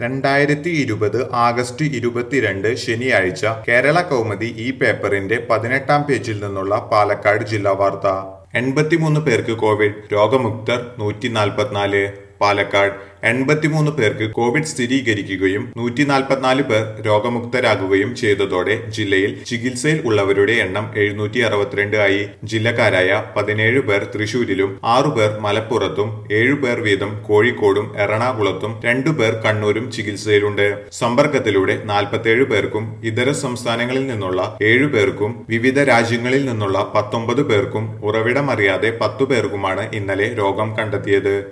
2020 August 22 ശനിയാഴ്ച കേരള കൗമുദി ഈ പേപ്പറിന്റെ 18-ാം പേജിൽ നിന്നുള്ള പാലക്കാട് ജില്ലാ വാർത്ത. 83 പേർക്ക് കോവിഡ്, രോഗമുക്തർ 144. പാലക്കാട് 83 പേർക്ക് കോവിഡ് സ്ഥിരീകരിക്കുകയും 144 പേർ രോഗമുക്തരാകുകയും ചെയ്തതോടെ ജില്ലയിൽ ചികിത്സയിൽ ഉള്ളവരുടെ എണ്ണം 762 ആയി. ജില്ലക്കാരായ 17 പേർ തൃശൂരിലും 6 പേർ മലപ്പുറത്തും 7 പേർ വീതം കോഴിക്കോടും എറണാകുളത്തും 2 പേർ കണ്ണൂരും ചികിത്സയിലുണ്ട്. സമ്പർക്കത്തിലൂടെ 47 പേർക്കും ഇതര സംസ്ഥാനങ്ങളിൽ നിന്നുള്ള 7 പേർക്കും വിവിധ രാജ്യങ്ങളിൽ നിന്നുള്ള 19 പേർക്കും ഉറവിടമറിയാതെ 10 പേർക്കുമാണ് ഇന്നലെ രോഗം കണ്ടെത്തിയത്.